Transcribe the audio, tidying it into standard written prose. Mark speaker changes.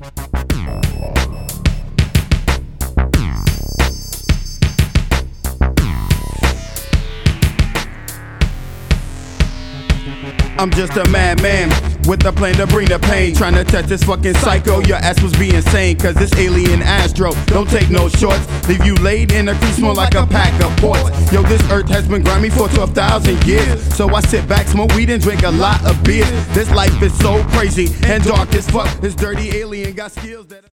Speaker 1: I'm just a madman with a plan to bring the pain. Trying to touch this fucking psycho. Your ass was being insane, cause this alien Astro don't take no shorts. Leave you laid in a crease more like a pack of ports. Yo, this earth has been grimy for 12,000 years. So I sit back, smoke weed and drink a lot of beer. This life is so crazy and dark as fuck. This dirty alien got skills that